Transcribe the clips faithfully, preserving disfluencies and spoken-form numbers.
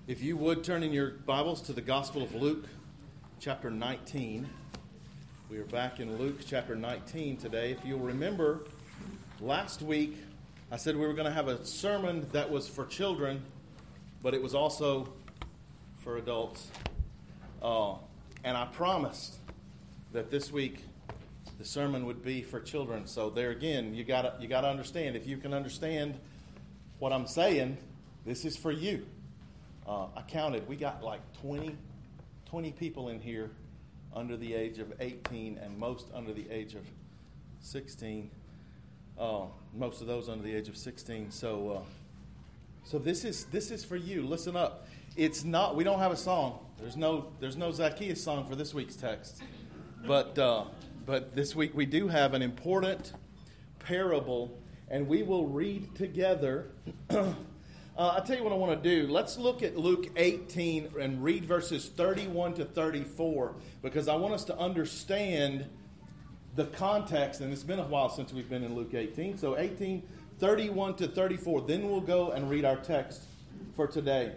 If you would turn in your Bibles to the Gospel of Luke, chapter nineteen. We are back in Luke chapter nineteen today. If you'll remember, last week I said we were going to have a sermon that was for children, but it was also for adults. Uh, and I promised that this week the sermon would be for children. So there again, you gotta you gotta understand. If you can understand what I'm saying, this is for you. Uh, I counted, we got like twenty, twenty people in here under the age of eighteen, and most under the age of sixteen. Uh, most of those under the age of sixteen. So, uh, so this is this is for you. Listen up. It's not. We don't have a song. There's no there's no Zacchaeus song for this week's text, but uh, but this week we do have an important parable, and we will read together. Uh, I'll tell you what I want to do. Let's look at Luke eighteen and read verses thirty-one to thirty-four, because I want us to understand the context, and it's been a while since we've been in Luke eighteen. So eighteen, thirty-one to thirty-four. Then we'll go and read our text for today.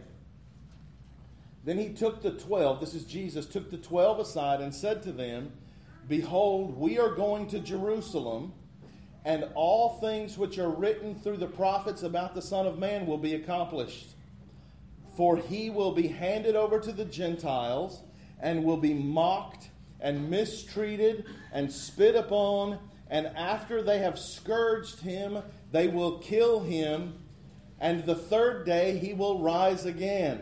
Then he took the twelve, this is Jesus, took the twelve aside and said to them, "Behold, we are going to Jerusalem, and all things which are written through the prophets about the Son of Man will be accomplished. For he will be handed over to the Gentiles, and will be mocked, and mistreated, and spit upon, and after they have scourged him, they will kill him, and the third day he will rise again."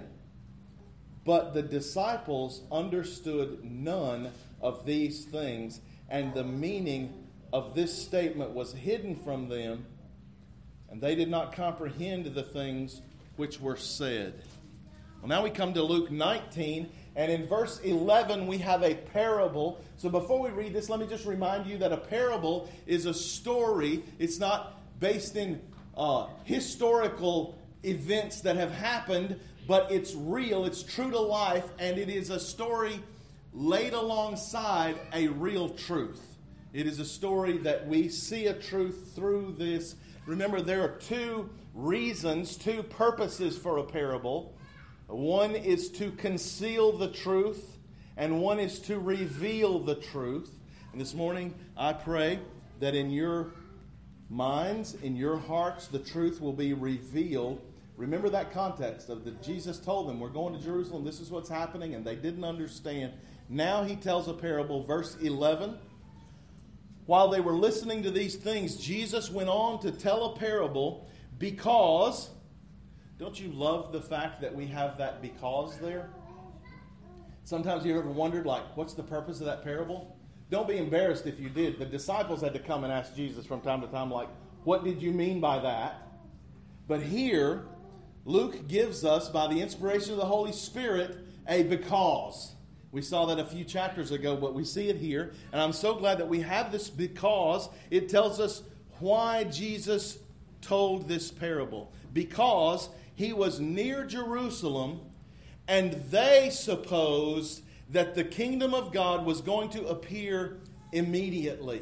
But the disciples understood none of these things, and the meaning of this statement was hidden from them, and they did not comprehend the things which were said. Well, now we come to Luke nineteen, and in verse eleven we have a parable. So before we read this, let me just remind you that a parable is a story. It's not based in uh, historical events that have happened, but it's real, it's true to life, and it is a story laid alongside a real truth. It is a story that we see a truth through this. Remember, there are two reasons, two purposes for a parable. One is to conceal the truth, and one is to reveal the truth. And this morning, I pray that in your minds, in your hearts, the truth will be revealed. Remember that context of that Jesus told them, we're going to Jerusalem, this is what's happening, and they didn't understand. Now he tells a parable, verse eleven. While they were listening to these things, Jesus went on to tell a parable because, don't you love the fact that we have that because there? Sometimes you ever wondered, like, what's the purpose of that parable? Don't be embarrassed if you did. The disciples had to come and ask Jesus from time to time, like, what did you mean by that? But here, Luke gives us, by the inspiration of the Holy Spirit, a because. We saw that a few chapters ago, but we see it here. And I'm so glad that we have this because it tells us why Jesus told this parable. Because he was near Jerusalem, and they supposed that the kingdom of God was going to appear immediately.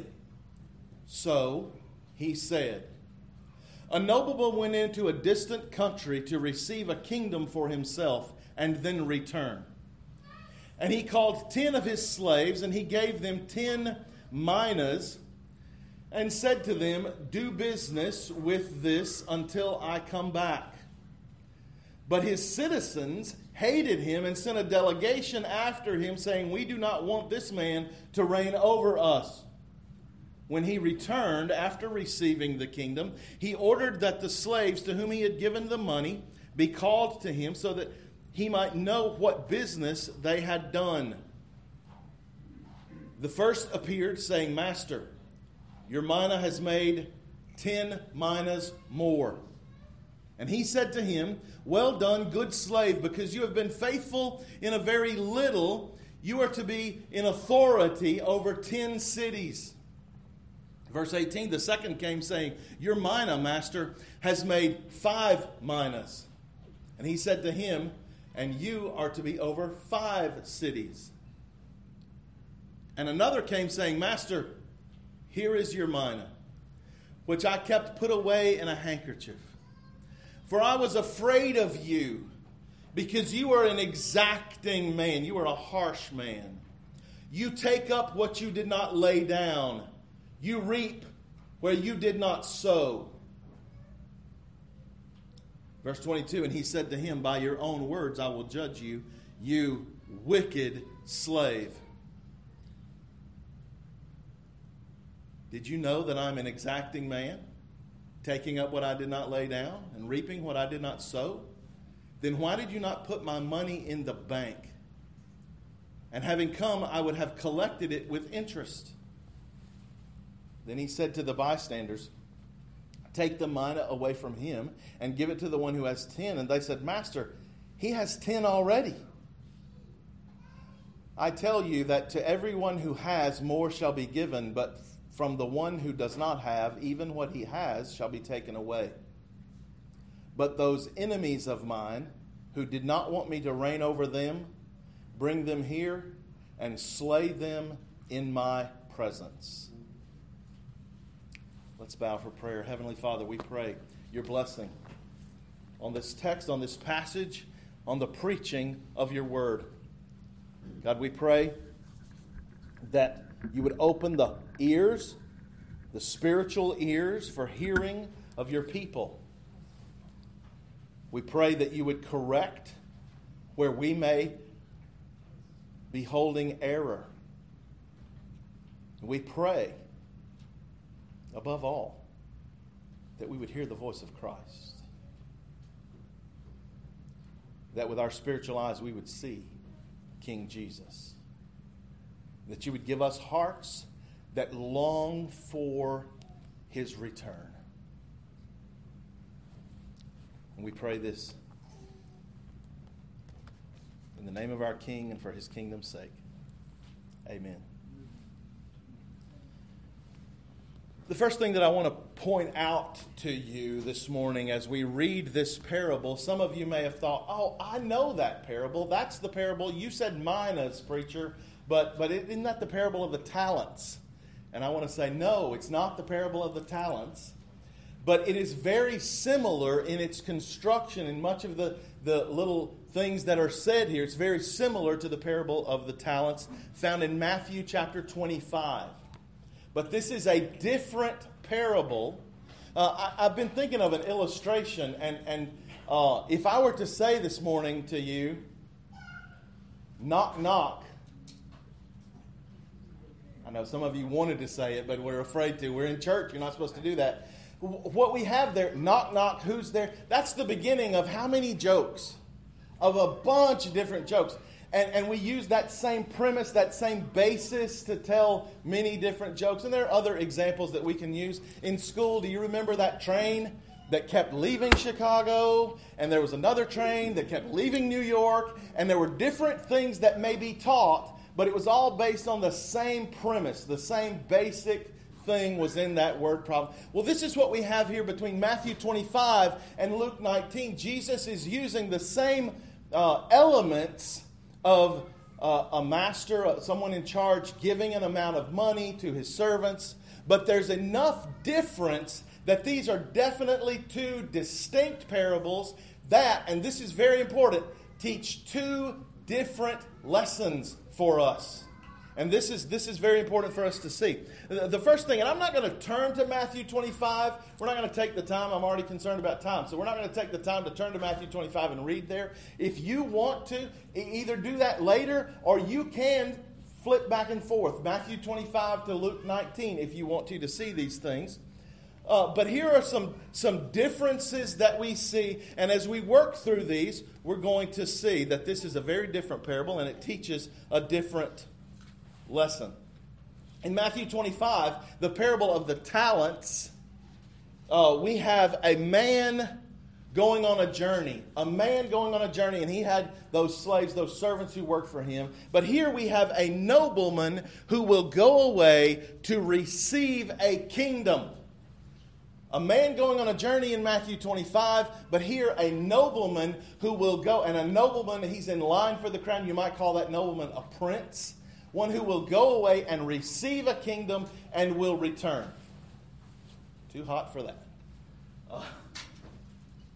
So he said, "A nobleman went into a distant country to receive a kingdom for himself and then return. And he called ten of his slaves, and he gave them ten minas, and said to them, 'Do business with this until I come back.' But his citizens hated him and sent a delegation after him, saying, 'We do not want this man to reign over us.' When he returned after receiving the kingdom, he ordered that the slaves to whom he had given the money be called to him, so that he might know what business they had done. The first appeared, saying, 'Master, your mina has made ten minas more.' And he said to him, 'Well done, good slave, because you have been faithful in a very little, you are to be in authority over ten cities.' Verse eighteen, the second came, saying, 'Your mina, master, has made five minas.' And he said to him, 'And you are to be over five cities.' And another came, saying, 'Master, here is your mina, which I kept put away in a handkerchief. For I was afraid of you, because you are an exacting man. You are a harsh man. You take up what you did not lay down. You reap where you did not sow. Verse twenty-two, and he said to him, by your own words I will judge you, you wicked slave. Did you know that I'm an exacting man, taking up what I did not lay down and reaping what I did not sow? Then why did you not put my money in the bank? And having come, I would have collected it with interest. Then he said to the bystanders, take the mina away from him and give it to the one who has ten. And they said, Master, he has ten already. I tell you that to everyone who has, more shall be given, but from the one who does not have, even what he has shall be taken away. But those enemies of mine, who did not want me to reign over them, bring them here and slay them in my presence. Let's bow for prayer. Heavenly Father, we pray your blessing on this text, on this passage, on the preaching of your word. God, we pray that you would open the ears, the spiritual ears for hearing of your people. We pray that you would correct where we may be holding error. We pray, above all, that we would hear the voice of Christ. That with our spiritual eyes we would see King Jesus. That you would give us hearts that long for his return. And we pray this in the name of our King and for his kingdom's sake. Amen. The first thing that I want to point out to you this morning as we read this parable, some of you may have thought, oh, I know that parable. That's the parable. You said minas, preacher, but, but isn't that the parable of the talents? And I want to say, no, it's not the parable of the talents. But it is very similar in its construction and much of the, the little things that are said here. It's very similar to the parable of the talents found in Matthew chapter twenty-five. But this is a different parable. Uh, I, I've been thinking of an illustration. And, and uh, if I were to say this morning to you, knock, knock. I know some of you wanted to say it, but we're afraid to. We're in church. You're not supposed to do that. What we have there, knock, knock, who's there? That's the beginning of how many jokes? Of a bunch of different jokes. And, and we use that same premise, that same basis to tell many different jokes. And there are other examples that we can use. In school, do you remember that train that kept leaving Chicago? And there was another train that kept leaving New York. And there were different things that may be taught, but it was all based on the same premise, the same basic thing was in that word problem. Well, this is what we have here between Matthew twenty-five and Luke nineteen. Jesus is using the same uh, elements of uh, a master, uh, someone in charge, giving an amount of money to his servants. But there's enough difference that these are definitely two distinct parables that, and this is very important, teach two different lessons for us. And this is this is very important for us to see. The first thing, and I'm not going to turn to Matthew twenty-five. We're not going to take the time. I'm already concerned about time. So we're not going to take the time to turn to Matthew twenty-five and read there. If you want to, either do that later or you can flip back and forth. Matthew twenty-five to Luke nineteen if you want to, to see these things. Uh, but here are some, some differences that we see. And as we work through these, we're going to see that this is a very different parable and it teaches a different lesson. In Matthew twenty-five, the parable of the talents, uh, we have a man going on a journey. A man going on a journey, and he had those slaves, those servants who worked for him. But here we have a nobleman who will go away to receive a kingdom. A man going on a journey in Matthew twenty-five, but here a nobleman who will go, and a nobleman, he's in line for the crown. You might call that nobleman a prince. One who will go away and receive a kingdom and will return. Too hot for that. Uh,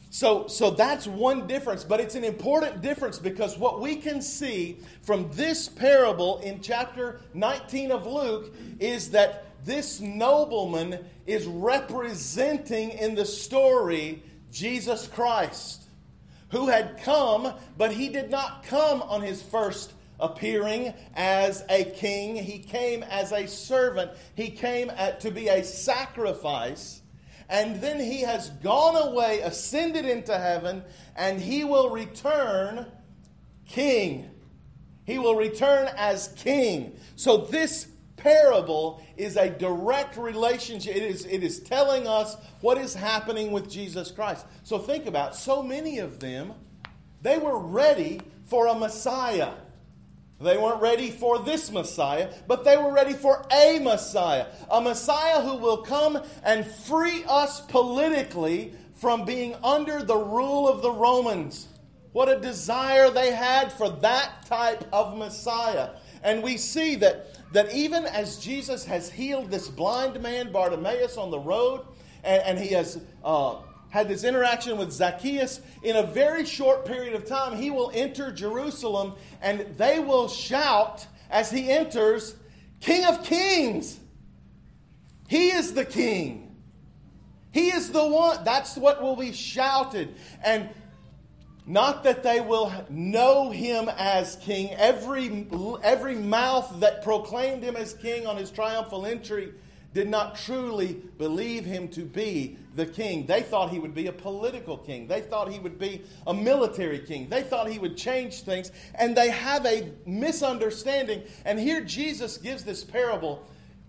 So, so that's one difference, but it's an important difference because what we can see from this parable in chapter nineteen of Luke is that this nobleman is representing in the story Jesus Christ, who had come, but he did not come on his first appearing as a king. He came as a servant. He came at, to be a sacrifice. And then he has gone away, ascended into heaven, and he will return king. He will return as king. So this parable is a direct relationship. It is, it is telling us what is happening with Jesus Christ. So think about it. So many of them, they were ready for a Messiah. They weren't ready for this Messiah, but they were ready for a Messiah. A Messiah who will come and free us politically from being under the rule of the Romans. What a desire they had for that type of Messiah. And we see that, that even as Jesus has healed this blind man, Bartimaeus, on the road, and, and he has uh, had this interaction with Zacchaeus, in a very short period of time, he will enter Jerusalem and they will shout as he enters, King of Kings! He is the King. He is the one. That's what will be shouted. And not that they will know him as king. Every, every mouth that proclaimed him as king on his triumphal entry did not truly believe him to be the king. They thought he would be a political king. They thought he would be a military king. They thought he would change things. And they have a misunderstanding. And here Jesus gives this parable.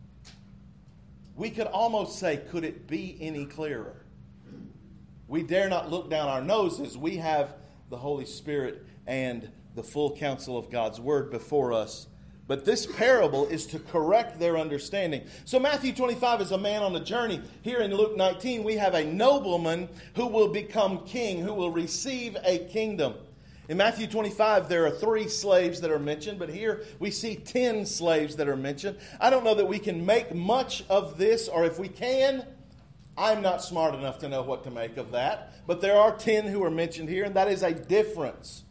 We could almost say, could it be any clearer? We dare not look down our noses. We have the Holy Spirit and the full counsel of God's Word before us. But this parable is to correct their understanding. So Matthew twenty-five is a man on a journey. Here in Luke nineteen, we have a nobleman who will become king, who will receive a kingdom. In Matthew twenty-five, there are three slaves that are mentioned, but here we see ten slaves that are mentioned. I don't know that we can make much of this, or if we can, I'm not smart enough to know what to make of that. But there are ten who are mentioned here, and that is a difference.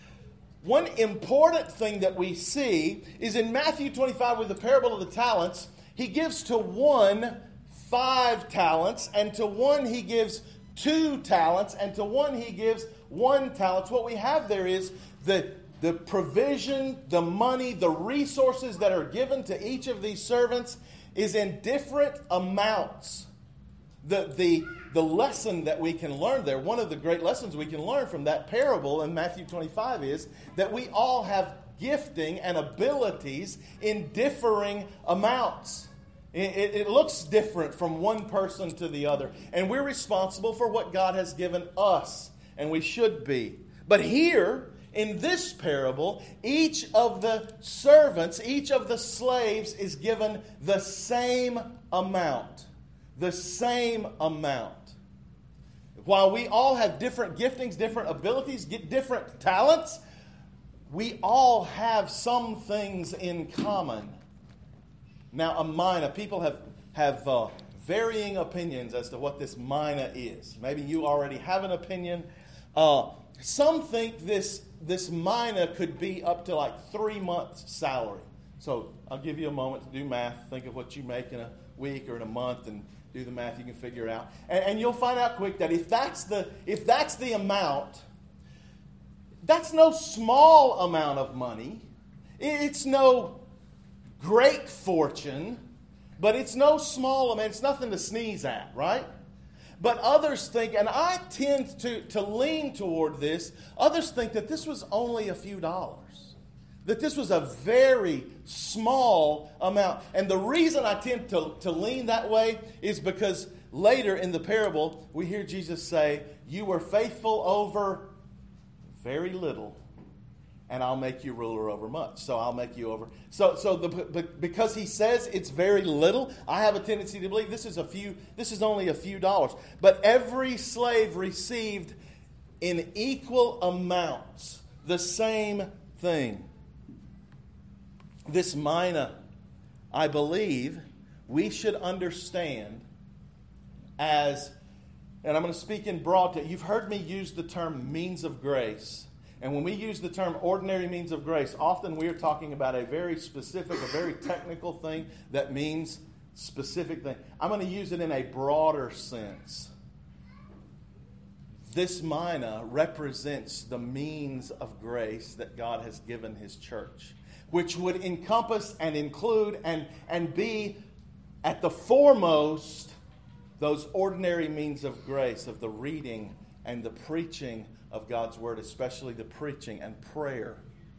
One important thing that we see is in Matthew twenty-five with the parable of the talents, he gives to one five talents, and to one he gives two talents, and to one he gives one talent. What we have there is the, the provision, the money, the resources that are given to each of these servants is in different amounts. The, the, the lesson that we can learn there, one of the great lessons we can learn from that parable in Matthew twenty-five is that we all have gifting and abilities in differing amounts. It, it, it looks different from one person to the other. And we're responsible for what God has given us. And we should be. But here, in this parable, each of the servants, each of the slaves is given the same amount. The same amount. While we all have different giftings, different abilities, get different talents, we all have some things in common. Now, a mina, people have, have uh, varying opinions as to what this mina is. Maybe you already have an opinion. Uh, some think this, this mina could be up to like three months' salary. So I'll give you a moment to do math. Think of what you make in a week or in a month and do the math, you can figure it out. And, and you'll find out quick that if that's the if that's the amount, that's no small amount of money. It's no great fortune, but it's no small amount. It's nothing to sneeze at, right? But others think, and I tend to, to lean toward this, others think that this was only a few dollars. That this was a very small amount. And the reason I tend to, to lean that way is because later in the parable, we hear Jesus say, you were faithful over very little, and I'll make you ruler over much. So I'll make you over. So, so the, because he says it's very little, I have a tendency to believe this is a few. This is only a few dollars. But every slave received in equal amounts the same thing. This mina, I believe, we should understand as And I'm going to speak in broad. You've heard me use the term means of grace. And when we use the term ordinary means of grace, often we are talking about a very specific, a very technical thing that means specific thing. I'm going to use it in a broader sense. This mina represents the means of grace that God has given His church, which would encompass and include and, and be at the foremost those ordinary means of grace of the reading and the preaching of God's Word, especially the preaching and prayer.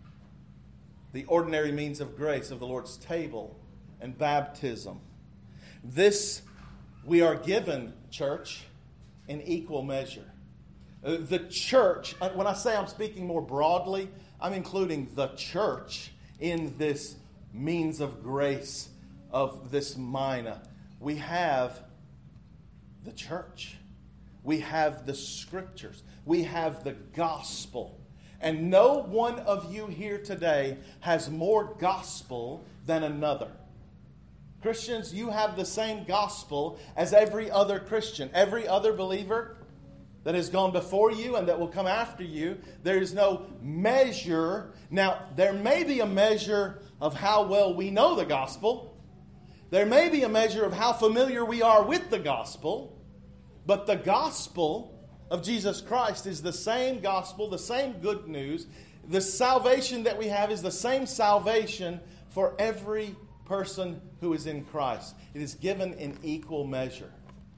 The ordinary means of grace of the Lord's table and baptism. This we are given, church, in equal measure. Uh, the church, when I say I'm speaking more broadly, I'm including the church in this means of grace of this mina. We have the church. We have the Scriptures. We have the gospel. And no one of you here today has more gospel than another. Christians, you have the same gospel as every other Christian. Every other believer that has gone before you and that will come after you, there is no measure. Now, there may be a measure of how well we know the gospel. There may be a measure of how familiar we are with the gospel. But the gospel of Jesus Christ is the same gospel, the same good news. The salvation that we have is the same salvation for every person who is in Christ. It is given in equal measure.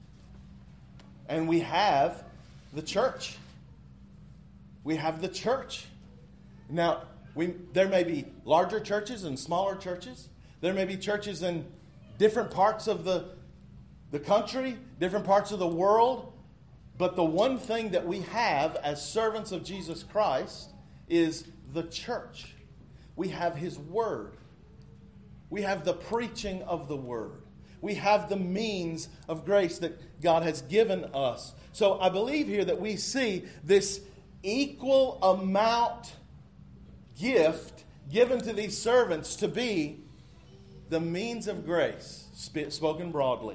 And we have the church. We have the church. Now, we, there may be larger churches and smaller churches. There may be churches in different parts of the the country, different parts of the world. But the one thing that we have as servants of Jesus Christ is the church. We have His Word. We have the preaching of the Word. We have the means of grace that God has given us. So I believe here that we see this equal amount gift given to these servants to be the means of grace, spoken broadly.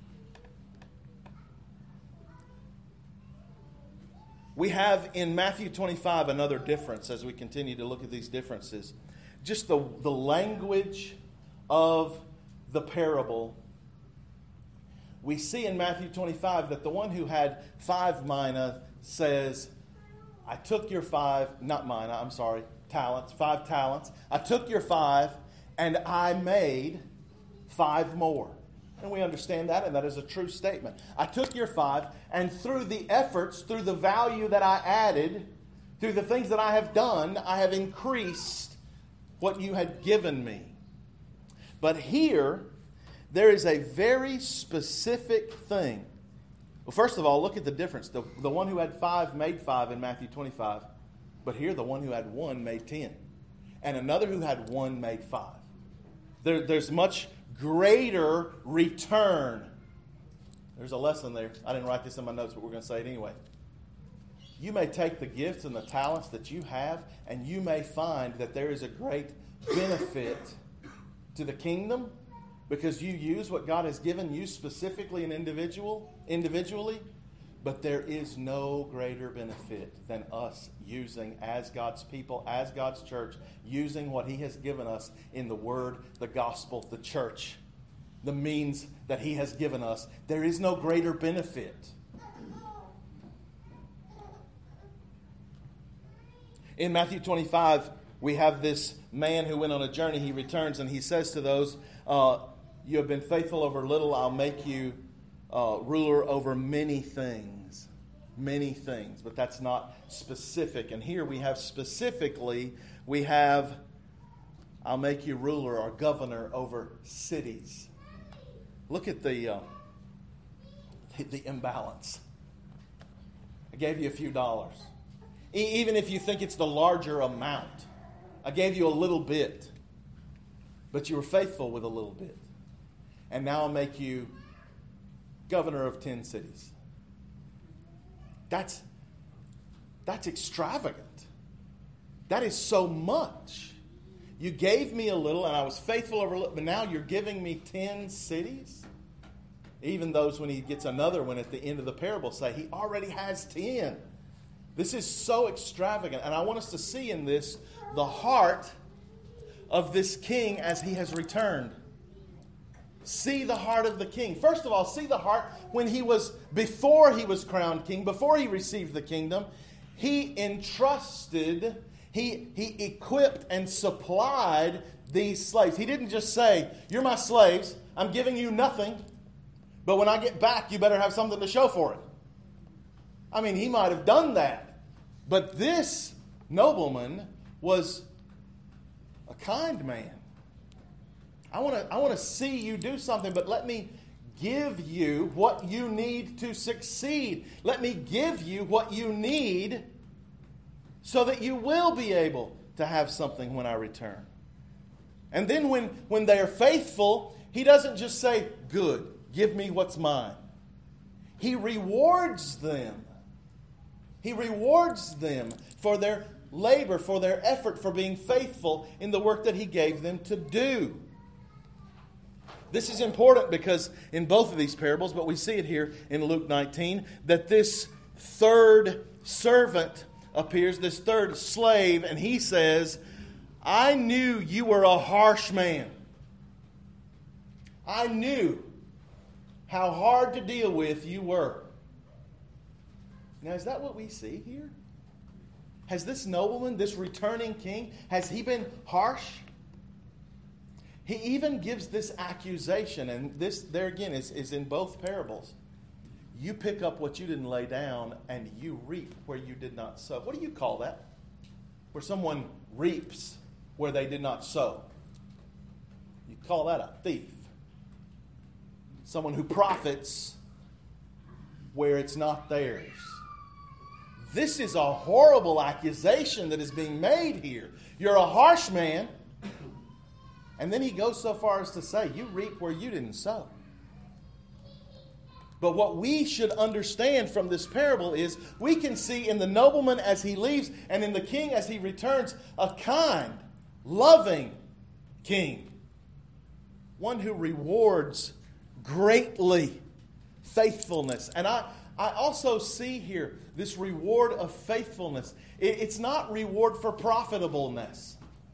We have in Matthew twenty-five another difference as we continue to look at these differences. Just the, the language of the parable. We see in Matthew twenty-five that the one who had five mina says, I took your five, not mina, I'm sorry, talents, five talents. I took your five and I made five more. And we understand that, and that is a true statement. I took your five, and through the efforts, through the value that I added, through the things that I have done, I have increased what you had given me. But here, there is a very specific thing. Well, first of all, look at the difference. The, the one who had five made five in Matthew twenty-five. But here, the one who had one made ten. And another who had one made five. There, there's much greater return. There's a lesson there. I didn't write this in my notes, but we're going to say it anyway. You may take the gifts and the talents that you have, and you may find that there is a great benefit to the kingdom because you use what God has given you specifically and individual, individually. But there is no greater benefit than us using, as God's people, as God's church, using what He has given us in the Word, the gospel, the church, the means that He has given us. There is no greater benefit. In Matthew twenty-five, we have this man who went on a journey. He returns and he says to those, uh, you have been faithful over little, I'll make you Uh, ruler over many things, many things, but that's not specific. And here we have specifically, we have, I'll make you ruler or governor over cities. Look at the, uh, the, the imbalance. I gave you a few dollars. E- even if you think it's the larger amount, I gave you a little bit, but you were faithful with a little bit. And now I'll make you governor of ten cities. That's, that's extravagant. That is so much. You gave me a little and I was faithful over a little, but now you're giving me ten cities? even those when he gets another one at the end of the parable say he already has ten. This is so extravagant. And I want us to see in this the heart of this king as he has returned. See the heart of the king. First of all, see the heart when he was, before he was crowned king, before he received the kingdom, he entrusted, he, he equipped and supplied these slaves. He didn't just say, you're my slaves, I'm giving you nothing, but when I get back, you better have something to show for it. I mean, he might have done that. But this nobleman was a kind man. I want to I want to see you do something, but let me give you what you need to succeed. Let me give you what you need so that you will be able to have something when I return. And then when, when they are faithful, he doesn't just say, good, give me what's mine. He rewards them. He rewards them for their labor, for their effort, for being faithful in the work that he gave them to do. This is important because in both of these parables, but we see it here in Luke nineteen, that this third servant appears, this third slave, and he says, I knew you were a harsh man. I knew how hard to deal with you were. Now, is that what we see here? Has this nobleman, this returning king, has he been harsh? He even gives this accusation, and this, there again, is, is in both parables. You pick up what you didn't lay down, and you reap where you did not sow. What do you call that? Where someone reaps where they did not sow. You call that a thief. Someone who profits where it's not theirs. This is a horrible accusation that is being made here. You're a harsh man. And then he goes so far as to say, you reap where you didn't sow. But what we should understand from this parable is we can see in the nobleman as he leaves and in the king as he returns a kind, loving king. One who rewards greatly faithfulness. And I, I also see here this reward of faithfulness. It, it's not reward for profitableness.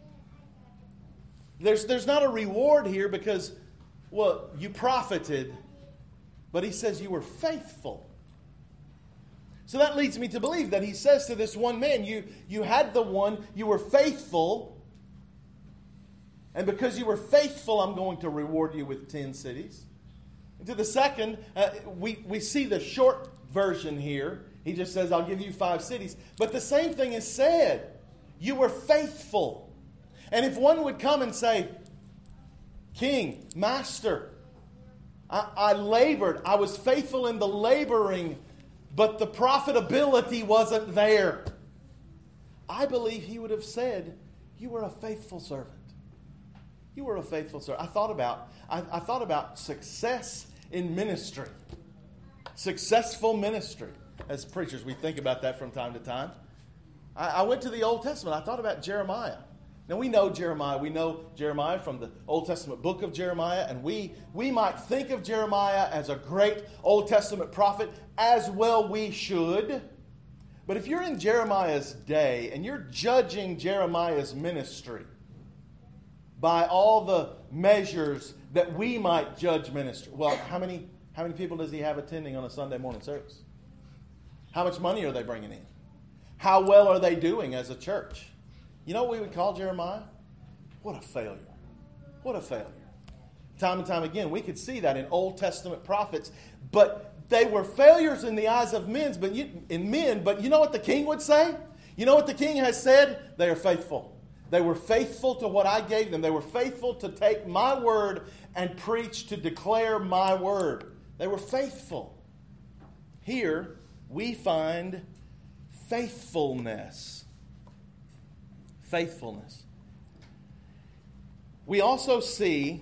There's, there's not a reward here because, well, you profited, but he says you were faithful. So that leads me to believe that he says to this one man, you, you had the one, you were faithful, and because you were faithful, I'm going to reward you with ten cities. And to the second, uh, we, we see the short version here. He just says, I'll give you five cities. But the same thing is said. You were faithful. And if one would come and say, King, Master, I, I labored. I was faithful in the laboring, but the profitability wasn't there. I believe he would have said, you were a faithful servant. You were a faithful servant. I thought about, I, I thought about success in ministry. Successful ministry. As preachers, we think about that from time to time. I, I went to the Old Testament. I thought about Jeremiah. Now, we know Jeremiah. We know Jeremiah from the Old Testament book of Jeremiah, and we, we might think of Jeremiah as a great Old Testament prophet, as well we should. But if you're in Jeremiah's day and you're judging Jeremiah's ministry by all the measures that we might judge ministry, well, how many, how many people does he have attending on a Sunday morning service? How much money are they bringing in? How well are they doing as a church? You know what we would call Jeremiah? What a failure. What a failure. Time and time again, we could see that in Old Testament prophets. But they were failures in the eyes of men, but you, in men. But you know what the king would say? You know what the king has said? They are faithful. They were faithful to what I gave them. They were faithful to take my word and preach, to declare my word. They were faithful. Here we find faithfulness. Faithfulness. We also see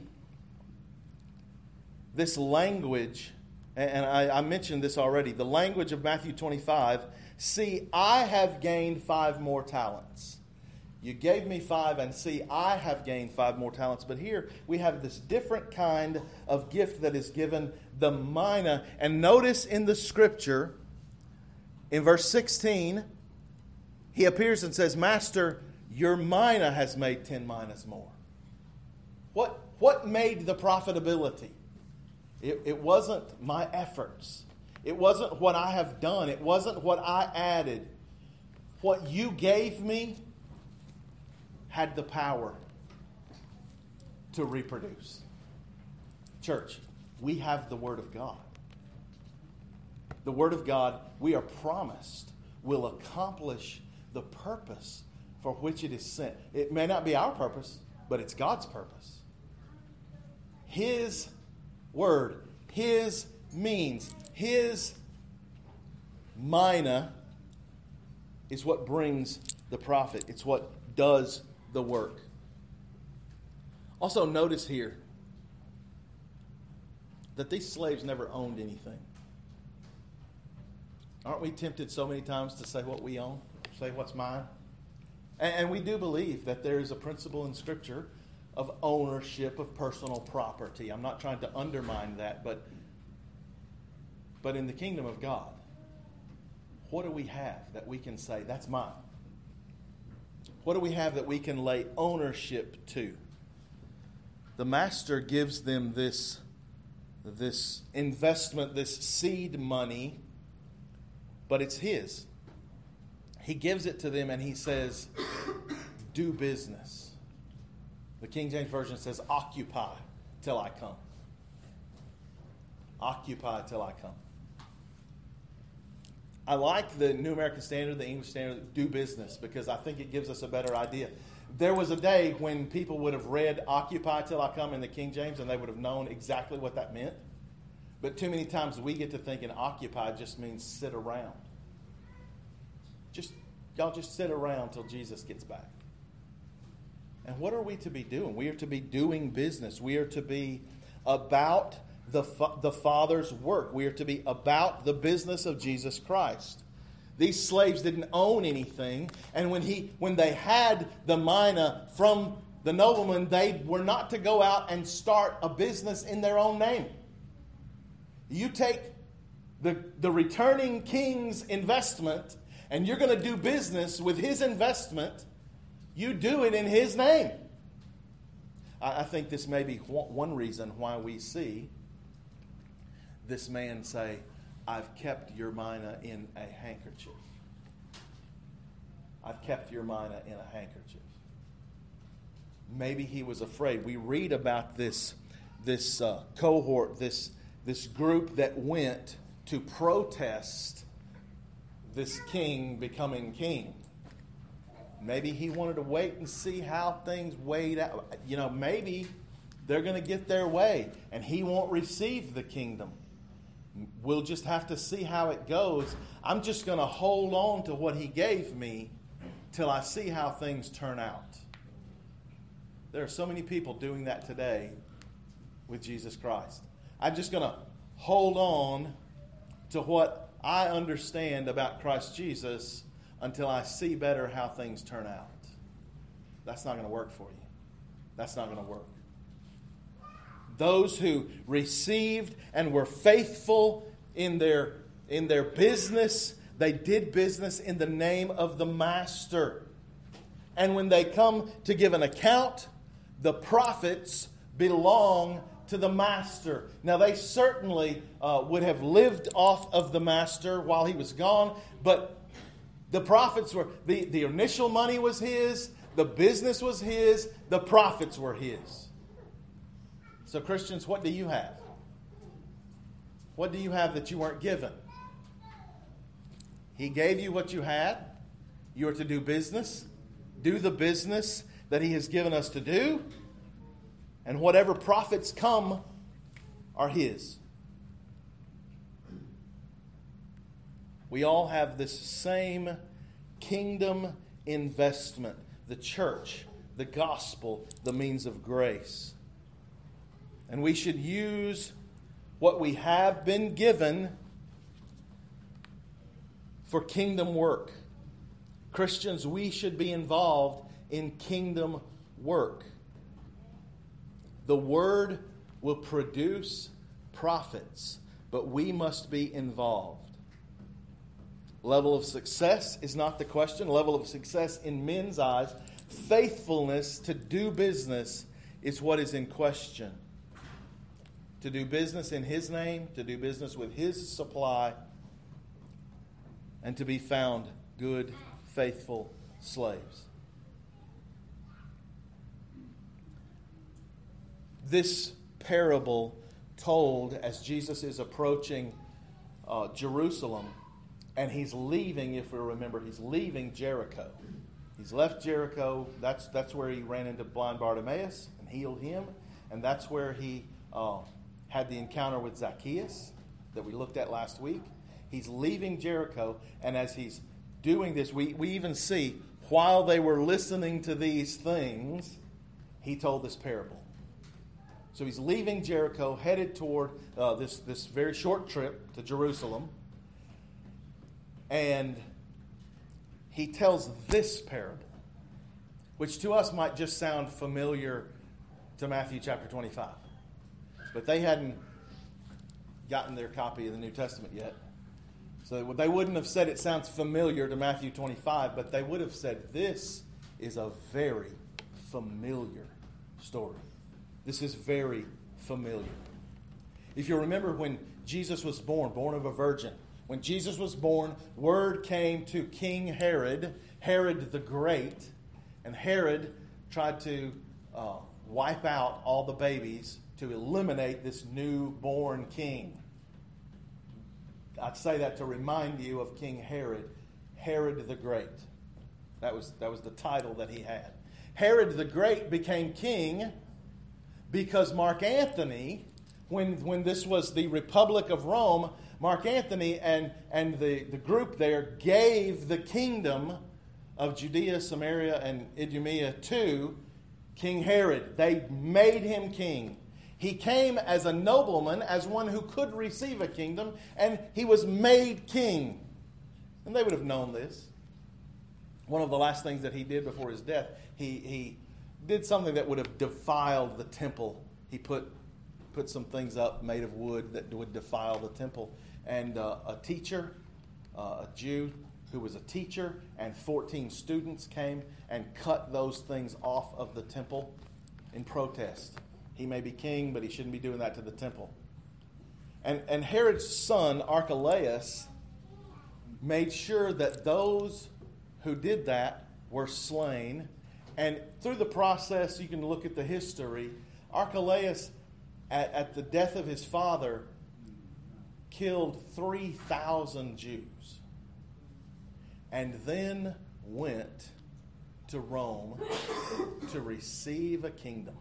this language, and I, I mentioned this already, the language of Matthew twenty-five. See, I have gained five more talents. You gave me five, and see, I have gained five more talents. But here we have this different kind of gift that is given, the mina. And notice in the scripture, in verse sixteen, he appears and says, Master, your mina has made ten minas more. What, what made the profitability? It, it wasn't my efforts. It wasn't what I have done. It wasn't what I added. What you gave me had the power to reproduce. Church, we have the Word of God. The Word of God, we are promised, will accomplish the purpose for which it is sent. It may not be our purpose, but it's God's purpose. His Word, His means, His mina is what brings the profit. It's what does the work. Also notice here that these slaves never owned anything. Aren't we tempted so many times to say what we own? Say what's mine? And, and we do believe that there is a principle in Scripture of ownership of personal property. I'm not trying to undermine that, but, but in the kingdom of God, what do we have that we can say, that's mine? What do we have that we can lay ownership to? The master gives them this, this investment, this seed money, but it's his. He gives it to them and he says, do business. The King James Version says, occupy till I come. Occupy till I come. I like the New American Standard, the English Standard, do business, because I think it gives us a better idea. There was a day when people would have read occupy till I come in the King James and they would have known exactly what that meant. But too many times we get to thinking occupy just means sit around. Just, y'all just sit around till Jesus gets back. And what are we to be doing? We are to be doing business. We are to be about the, the Father's work. We are to be about the business of Jesus Christ. These slaves didn't own anything, and when he when they had the mina from the nobleman, they were not to go out and start a business in their own name. You take the, the returning king's investment, and you're going to do business with his investment. You do it in his name. I, I think this may be one reason why we see this man say, I've kept your mina in a handkerchief. I've kept your mina in a handkerchief. Maybe he was afraid. We read about this, this uh, cohort, this, this group that went to protest this king becoming king. Maybe he wanted to wait and see how things weighed out. You know, maybe they're going to get their way and he won't receive the kingdom. We'll just have to see how it goes. I'm just going to hold on to what he gave me till I see how things turn out. There are so many people doing that today with Jesus Christ. I'm just going to hold on to what I understand about Christ Jesus until I see better how things turn out. That's not going to work for you. That's not going to work. Those who received and were faithful in their, in their business, they did business in the name of the master. And when they come to give an account, the profits belong to the master. Now, they certainly uh, would have lived off of the master while he was gone, but the profits were, the, the initial money was his, the business was his, the profits were his. So Christians, what do you have? What do you have that you weren't given? He gave you what you had. You are to do business. Do the business that he has given us to do. And whatever profits come are his. We all have this same kingdom investment. The church, the gospel, the means of grace. And we should use what we have been given for kingdom work. Christians, we should be involved in kingdom work. The Word will produce profits, but we must be involved. Level of success is not the question. Level of success in men's eyes. Faithfulness to do business is what is in question. To do business in His name, to do business with His supply, and to be found good, faithful slaves. This parable told as Jesus is approaching uh, Jerusalem, and He's leaving, if we remember, He's leaving Jericho. He's left Jericho. That's, that's where He ran into blind Bartimaeus and healed him. And that's where He uh, had the encounter with Zacchaeus that we looked at last week. He's leaving Jericho, and as He's doing this, we, we even see, while they were listening to these things, He told this parable. So He's leaving Jericho, headed toward uh, this, this very short trip to Jerusalem. And He tells this parable, which to us might just sound familiar to Matthew chapter twenty-five. But they hadn't gotten their copy of the New Testament yet. So they wouldn't have said it sounds familiar to Matthew twenty-five, but they would have said this is a very familiar story. This is very familiar. If you remember when Jesus was born, born of a virgin, when Jesus was born, word came to King Herod, Herod the Great, and Herod tried to uh, wipe out all the babies to eliminate this newborn king. I'd say that to remind you of King Herod, Herod the Great. That was, that was the title that he had. Herod the Great became king because Mark Antony, when, when this was the Republic of Rome, Mark Antony and, and the, the group there gave the kingdom of Judea, Samaria, and Idumea to King Herod. They made him king. He came as a nobleman, as one who could receive a kingdom, and he was made king. And they would have known this. One of the last things that he did before his death, he, he did something that would have defiled the temple. He put, put some things up made of wood that would defile the temple. And uh, a teacher, uh, a Jew who was a teacher, and fourteen students came and cut those things off of the temple in protest. He may be king, but he shouldn't be doing that to the temple. And, and Herod's son, Archelaus, made sure that those who did that were slain. And through the process, you can look at the history, Archelaus, at, at the death of his father, killed three thousand Jews. And then went to Rome to receive a kingdom.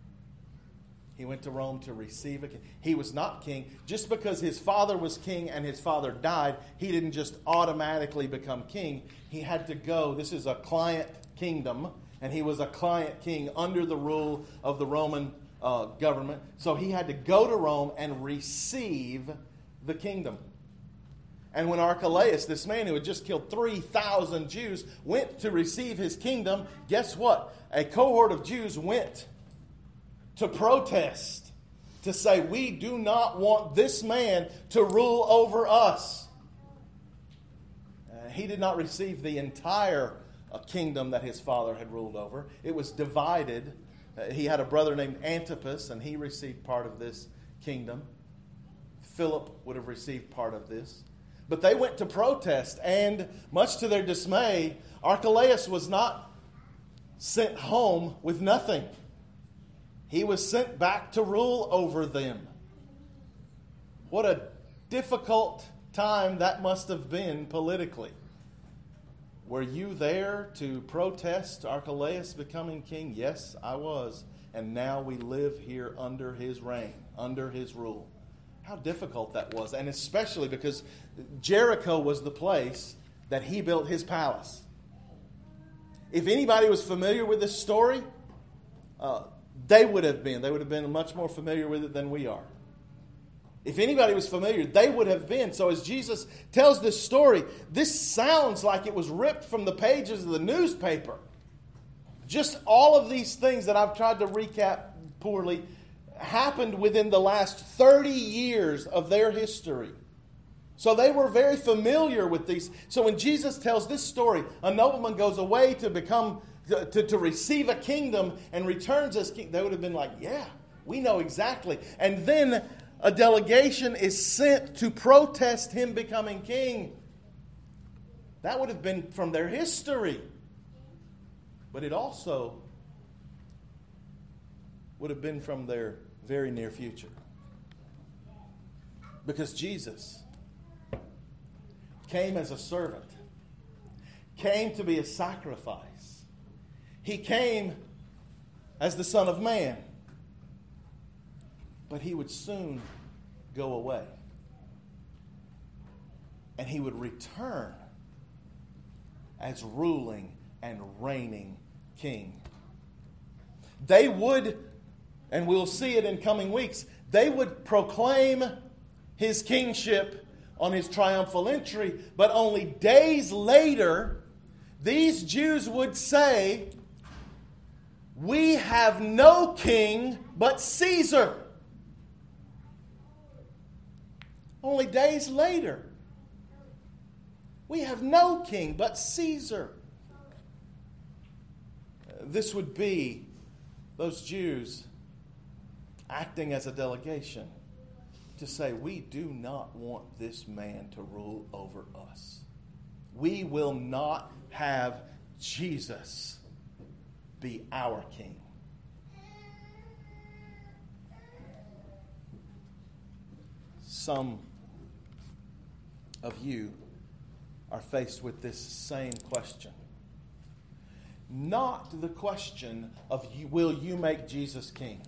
He went to Rome to receive a king. He was not king. Just because his father was king and his father died, he didn't just automatically become king. He had to go. This is a client kingdom, and he was a client king under the rule of the Roman uh, government. So he had to go to Rome and receive the kingdom. And when Archelaus, this man who had just killed three thousand Jews, went to receive his kingdom, guess what? A cohort of Jews went to protest, to say, we do not want this man to rule over us. Uh, he did not receive the entire uh, kingdom that his father had ruled over. It was divided. Uh, he had a brother named Antipas, and he received part of this kingdom. Philip would have received part of this. But they went to protest, and much to their dismay, Archelaus was not sent home with nothing. He was sent back to rule over them. What a difficult time that must have been politically. Were you there to protest Archelaus becoming king? Yes, I was. And now we live here under his reign, under his rule. How difficult that was. And especially because Jericho was the place that he built his palace. If anybody was familiar with this story, uh, they would have been. They would have been much more familiar with it than we are. If anybody was familiar, they would have been. So as Jesus tells this story, this sounds like it was ripped from the pages of the newspaper. Just all of these things that I've tried to recap poorly happened within the last thirty years of their history. So they were very familiar with these. So when Jesus tells this story, a nobleman goes away to become, to, to, to receive a kingdom and returns as king, they would have been like, yeah, we know exactly. And then a delegation is sent to protest him becoming king. That would have been from their history. But it also would have been from their very near future. Because Jesus came as a servant, came to be a sacrifice. He came as the Son of Man. But he would soon go away. And he would return as ruling and reigning king. They would, and we'll see it in coming weeks, they would proclaim his kingship on his triumphal entry, but only days later, these Jews would say, "We have no king but Caesar." Only days later, "We have no king but Caesar." This would be those Jews acting as a delegation to say, we do not want this man to rule over us. We will not have Jesus be our king. Some of you are faced with this same question. Not the question of, will you make Jesus king?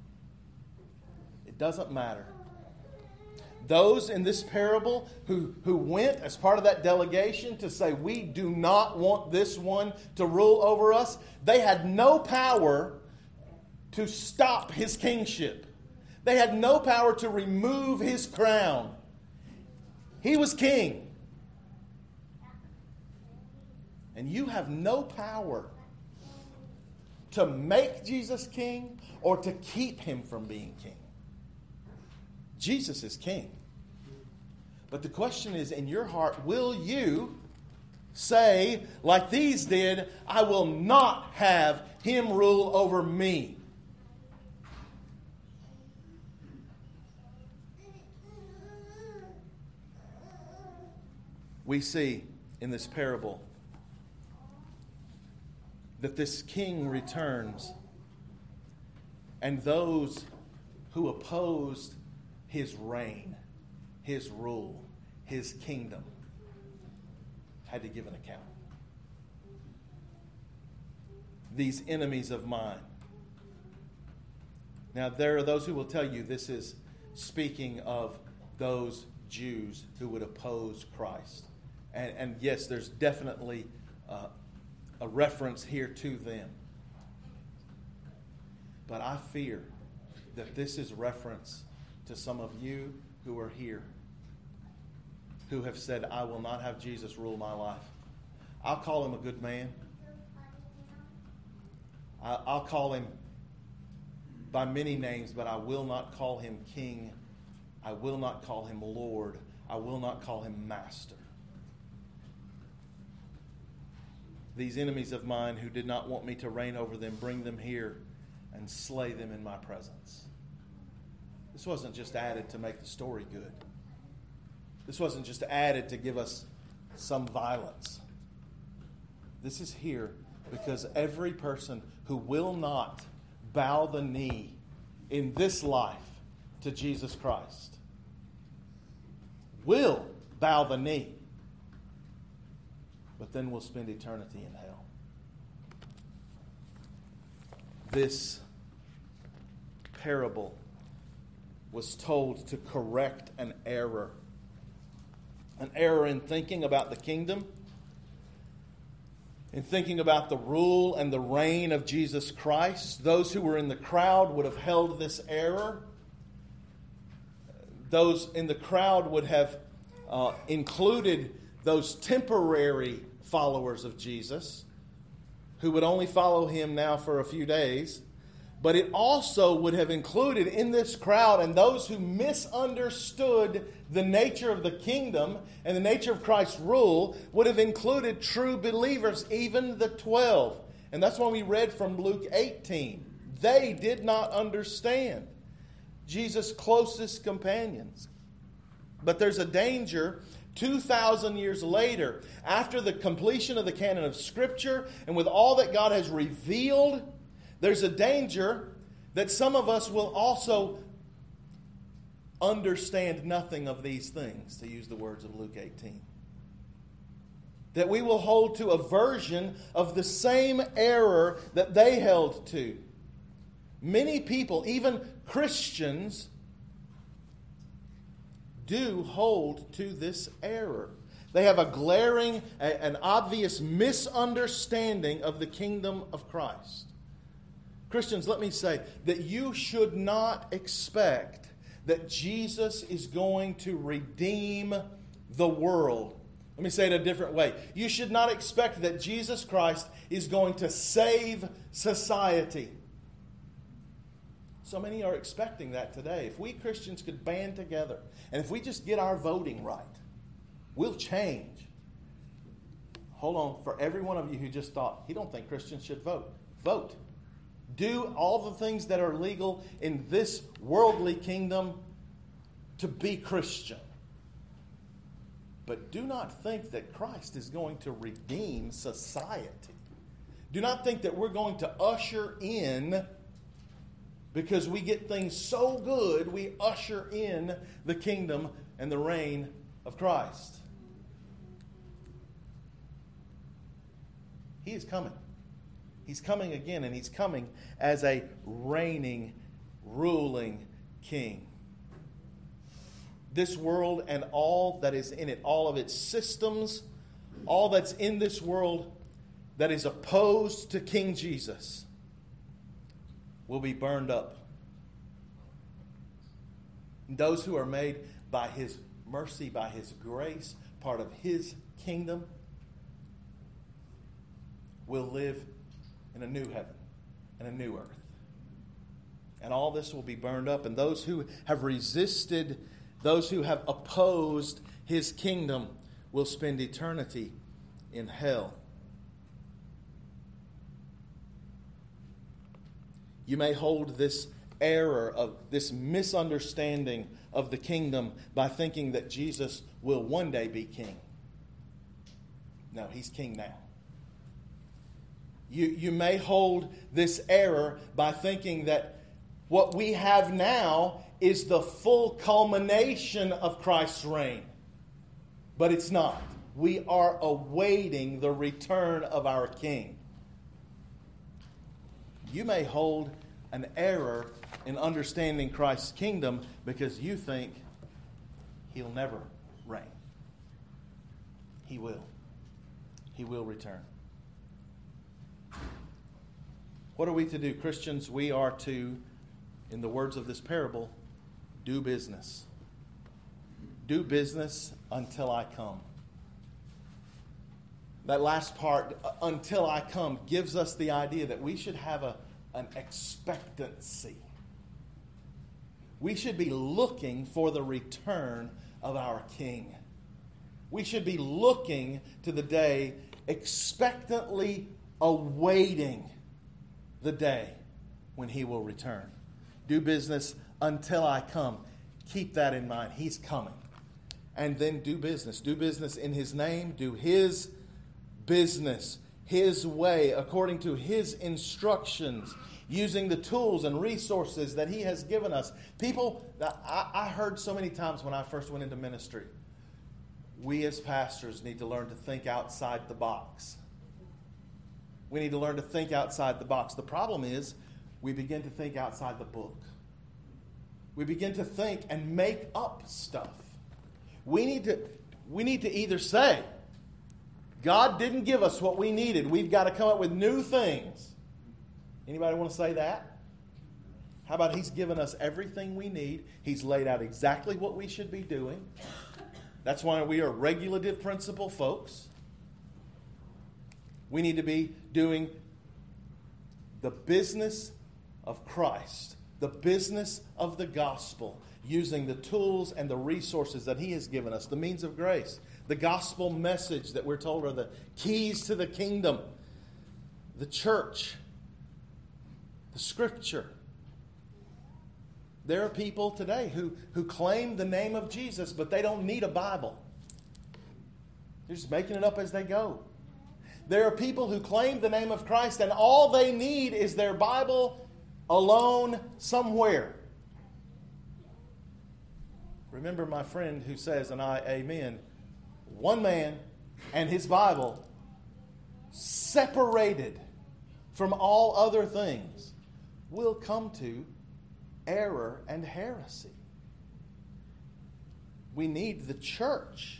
It doesn't matter. Those in this parable who, who went as part of that delegation to say, we do not want this one to rule over us, they had no power to stop his kingship. They had no power to remove his crown. He was king. And you have no power to make Jesus king or to keep him from being king. Jesus is king. But the question is, in your heart, will you say, like these did, I will not have him rule over me? We see in this parable that this king returns, and those who opposed his reign, his rule, his kingdom, had to give an account. These enemies of mine. Now, there are those who will tell you this is speaking of those Jews who would oppose Christ. And, and yes, there's definitely uh, a reference here to them. But I fear that this is reference to some of you who are here, who have said, I will not have Jesus rule my life. I'll call him a good man. I'll call him by many names, but I will not call him king. I will not call him Lord. I will not call him master. These enemies of mine who did not want me to reign over them, bring them here and slay them in my presence. This wasn't just added to make the story good. This wasn't just added to give us some violence. This is here because every person who will not bow the knee in this life to Jesus Christ will bow the knee, but then we'll spend eternity in hell. This parable was told to correct an error. An error in thinking about the kingdom, in thinking about the rule and the reign of Jesus Christ. Those who were in the crowd would have held this error. Those in the crowd would have uh, included those temporary followers of Jesus who would only follow him now for a few days, but it also would have included in this crowd and those who misunderstood the nature of the kingdom and the nature of Christ's rule would have included true believers, even the twelve. And that's why we read from Luke eighteen. They did not understand. Jesus' closest companions. But there's a danger two thousand years later, after the completion of the canon of Scripture, and with all that God has revealed, there's a danger that some of us will also understand nothing of these things, to use the words of Luke eighteen. That we will hold to a version of the same error that they held to. Many people, even Christians, do hold to this error. They have a glaring, an obvious misunderstanding of the kingdom of Christ. Christians, let me say that you should not expect that Jesus is going to redeem the world. Let me say it a different way. You should not expect that Jesus Christ is going to save society. So many are expecting that today. If we Christians could band together, and if we just get our voting right, we'll change. Hold on, for every one of you who just thought, he don't think Christians should vote. Vote. Do all the things that are legal in this worldly kingdom to be Christian. But do not think that Christ is going to redeem society. Do not think that we're going to usher in, because we get things so good, we usher in the kingdom and the reign of Christ. He is coming. He's coming again, and he's coming as a reigning, ruling king. This world and all that is in it, all of its systems, all that's in this world that is opposed to King Jesus, will be burned up. And those who are made by his mercy, by his grace, part of his kingdom, will live in a new heaven and a new earth. And all this will be burned up. And those who have resisted, those who have opposed his kingdom, will spend eternity in hell. You may hold this error of this misunderstanding of the kingdom by thinking that Jesus will one day be king. No, he's king now. You, you may hold this error by thinking that what we have now is the full culmination of Christ's reign. But it's not. We are awaiting the return of our King. You may hold an error in understanding Christ's kingdom because you think he'll never reign. He will. He will return. What are we to do? Christians, we are to, in the words of this parable, do business. Do business until I come. That last part, until I come, gives us the idea that we should have a, an expectancy. We should be looking for the return of our King. We should be looking to the day, expectantly awaiting the day when he will return. Do business until I come. Keep that in mind. He's coming. And then do business. Do business in his name. Do his business, his way, according to his instructions, using the tools and resources that he has given us. People, I, I heard so many times when I first went into ministry, we as pastors need to learn to think outside the box. We need to learn to think outside the box. The problem is we begin to think outside the book. We begin to think and make up stuff. We need to, we need to either say, God didn't give us what we needed. We've got to come up with new things. Anybody want to say that? How about he's given us everything we need. He's laid out exactly what we should be doing. That's why we are regulative principle folks. We need to be doing the business of Christ, the business of the gospel, using the tools and the resources that He has given us, the means of grace, the gospel message that we're told are the keys to the kingdom, the church, the Scripture. There are people today who, who claim the name of Jesus, but they don't need a Bible. They're just making it up as they go. There are people who claim the name of Christ, and all they need is their Bible alone somewhere. Remember my friend who says, and I amen, one man and his Bible separated from all other things will come to error and heresy. We need the church.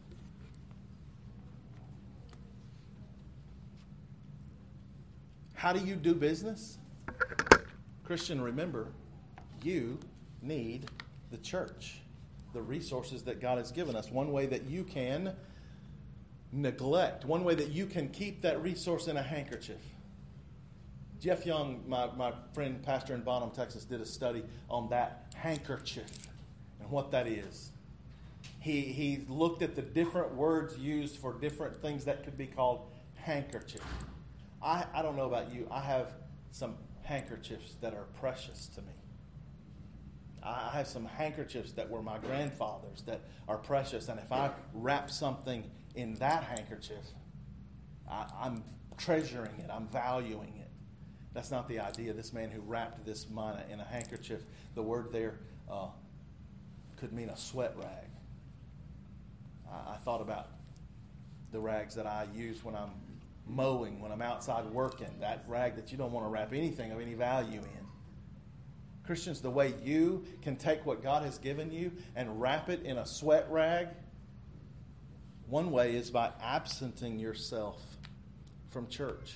How do you do business? Christian, remember, you need the church, the resources that God has given us. One way that you can neglect, one way that you can keep that resource in a handkerchief. Jeff Young, my, my friend, pastor in Bonham, Texas, did a study on that handkerchief and what that is. He, he looked at the different words used for different things that could be called handkerchief. I, I don't know about you. I have some handkerchiefs that are precious to me. I have some handkerchiefs that were my grandfather's that are precious. And if I wrap something in that handkerchief, I, I'm treasuring it. I'm valuing it. That's not the idea. This man who wrapped this mina in a handkerchief, the word there uh, could mean a sweat rag. I, I thought about the rags that I use when I'm mowing, when I'm outside working, that rag that you don't want to wrap anything of any value in. Christians, the way you can take what God has given you and wrap it in a sweat rag, one way is by absenting yourself from church.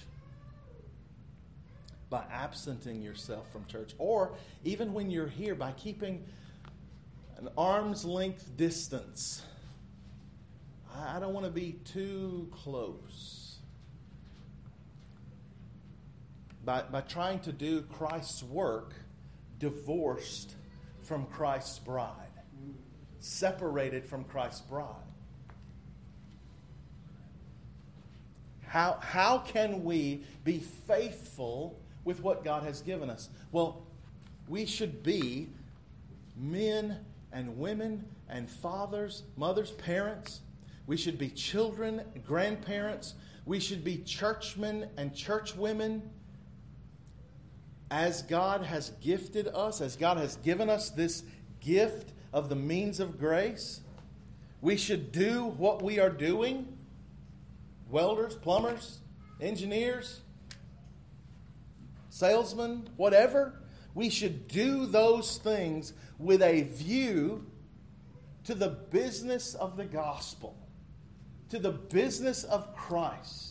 By absenting yourself from church. Or even when you're here, by keeping an arm's length distance. I don't want to be too close. By, by trying to do Christ's work divorced from Christ's bride. Separated from Christ's bride. How, how can we be faithful with what God has given us? Well, we should be men and women and fathers, mothers, parents. We should be children, grandparents. We should be churchmen and churchwomen. As God has gifted us, as God has given us this gift of the means of grace, we should do what we are doing. Welders, plumbers, engineers, salesmen, whatever. We should do those things with a view to the business of the gospel, to the business of Christ.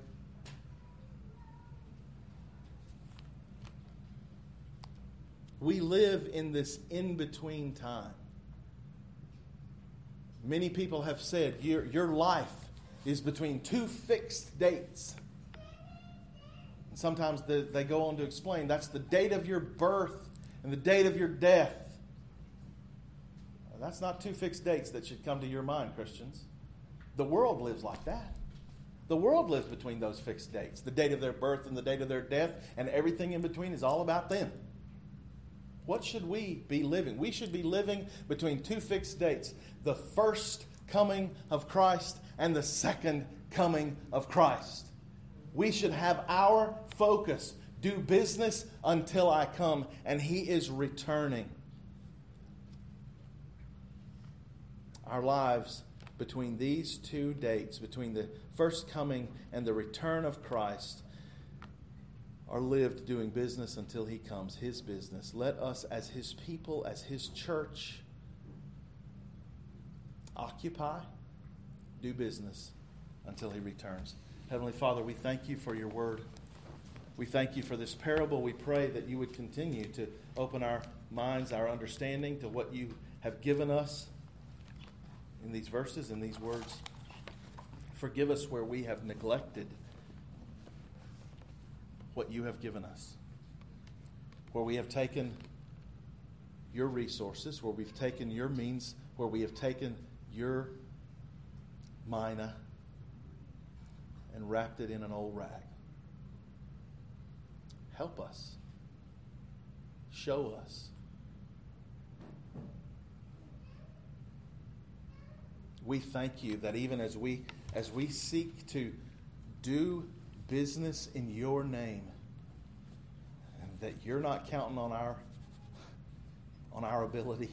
We live in this in-between time. Many people have said your, your life is between two fixed dates. And sometimes the, they go on to explain that's the date of your birth and the date of your death. Well, that's not two fixed dates that should come to your mind, Christians. The world lives like that. The world lives between those fixed dates, the date of their birth and the date of their death, and everything in between is all about them. What should we be living? We should be living between two fixed dates. The first coming of Christ and the second coming of Christ. We should have our focus. Do business until I come and He is returning. Our lives between these two dates, between the first coming and the return of Christ, are lived doing business until He comes, His business. Let us, as His people, as His church, occupy, do business until He returns. Heavenly Father, we thank You for Your word. We thank You for this parable. We pray that You would continue to open our minds, our understanding to what You have given us in these verses, in these words. Forgive us where we have neglected what you have given us, where we have taken your resources, where we've taken your means, where we have taken your mina and wrapped it in an old rag. Help us. Show us. We thank you that even as we as we seek to do business in your name, that you're not counting on our on our ability,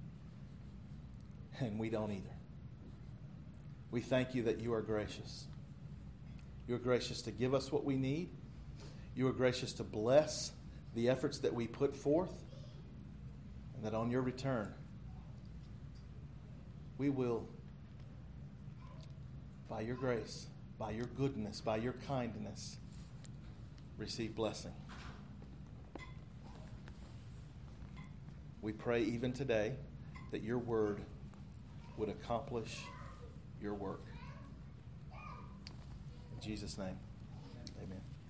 and we don't either. We thank you that you are gracious. You are gracious to give us what we need. You are gracious to bless the efforts that we put forth, and that on your return, we will, by your grace, by your goodness, by your kindness, receive blessing. We pray even today that your word would accomplish your work. In Jesus' name, amen.